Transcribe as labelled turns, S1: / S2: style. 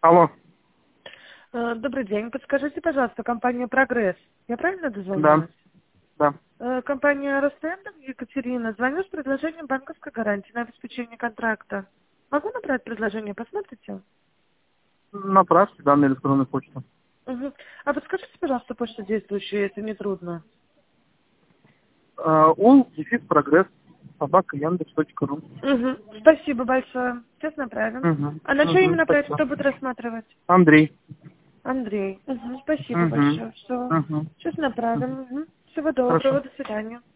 S1: Алло.
S2: Добрый день. Подскажите, пожалуйста, компания «Прогресс». Я правильно
S1: Да.
S2: дозвонилась?
S1: Да.
S2: Компания «Ростендер», Екатерина. Звоню с предложением банковской гарантии на обеспечение контракта. Могу набрать предложение? Посмотрите?
S1: Направьте данные электронной почты.
S2: Угу. А подскажите, пожалуйста, почту действующую, если не трудно.
S1: ул-прогресс @яндекс.ру.
S2: Угу. Спасибо большое. Сейчас направим.
S1: Угу.
S2: А на что именно направить?
S1: Спасибо.
S2: Кто будет рассматривать?
S1: Андрей.
S2: Андрей. Угу. Спасибо
S1: Угу.
S2: большое. Все.
S1: Угу.
S2: Сейчас направим. Угу. Всего
S1: Хорошо.
S2: доброго. До свидания.